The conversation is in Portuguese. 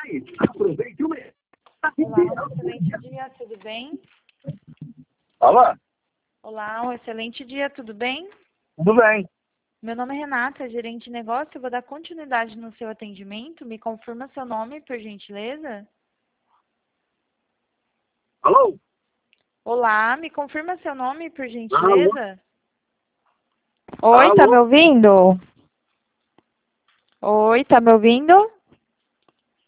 Aproveite o mês. Olá, um excelente dia, tudo bem? Alô? Olá, um excelente dia, tudo bem? Tudo bem. Meu nome é Renata, gerente de negócio. Eu vou dar continuidade no seu atendimento. Me confirma seu nome, por gentileza? Alô? Olá, me confirma seu nome, por Alô? gentileza? Oi, tá me Alô? ouvindo? Oi, tá me ouvindo?